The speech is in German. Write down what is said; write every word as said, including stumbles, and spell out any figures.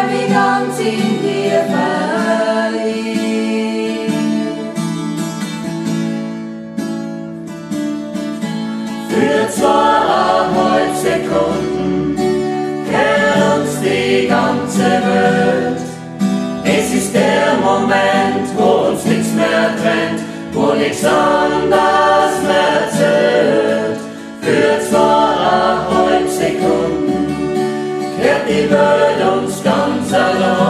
mich ganz in dir verliebt. Für zweieinhalb Sekunden kennt uns die ganze Welt. Es ist der Moment, wo uns nichts mehr trennt, wo nichts anderes mehr zählt. Für zweieinhalb Sekunden kehrt die Welt uns ganz allein.